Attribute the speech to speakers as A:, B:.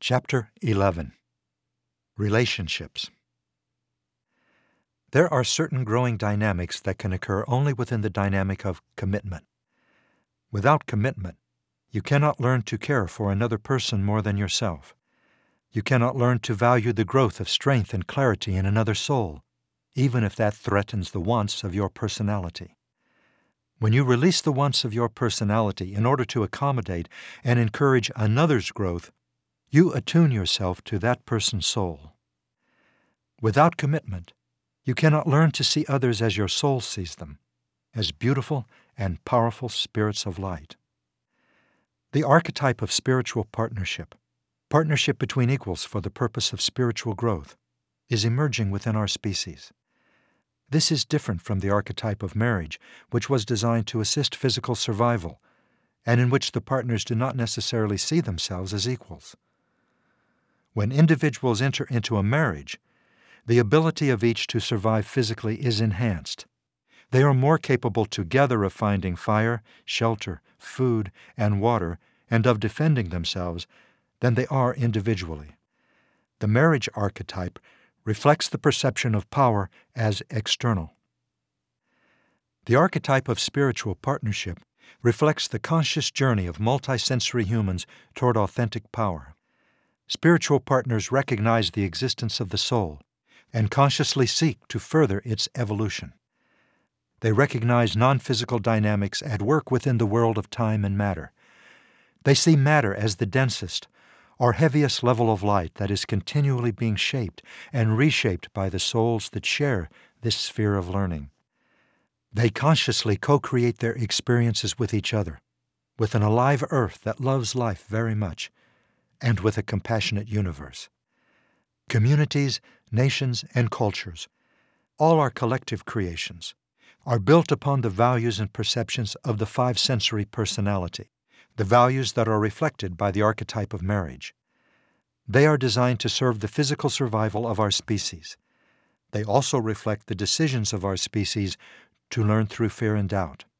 A: Chapter 11. Relationships. There are certain growing dynamics that can occur only within the dynamic of commitment. Without commitment, you cannot learn to care for another person more than yourself. You cannot learn to value the growth of strength and clarity in another soul, even if that threatens the wants of your personality. When you release the wants of your personality in order to accommodate and encourage another's growth, you attune yourself to that person's soul. Without commitment, you cannot learn to see others as your soul sees them, as beautiful and powerful spirits of light. The archetype of spiritual partnership between equals for the purpose of spiritual growth, is emerging within our species. This is different from the archetype of marriage, which was designed to assist physical survival, and in which the partners do not necessarily see themselves as equals. When individuals enter into a marriage, the ability of each to survive physically is enhanced. They are more capable together of finding fire, shelter, food, and water, and of defending themselves than they are individually. The marriage archetype reflects the perception of power as external. The archetype of spiritual partnership reflects the conscious journey of multisensory humans toward authentic power. Spiritual partners recognize the existence of the soul and consciously seek to further its evolution. They recognize non-physical dynamics at work within the world of time and matter. They see matter as the densest, or heaviest level of light that is continually being shaped and reshaped by the souls that share this sphere of learning. They consciously co-create their experiences with each other, with an alive earth that loves life very much, and with a compassionate universe. Communities, nations, and cultures, all our collective creations, are built upon the values and perceptions of the five-sensory personality, the values that are reflected by the archetype of marriage. They are designed to serve the physical survival of our species. They also reflect the decisions of our species to learn through fear and doubt.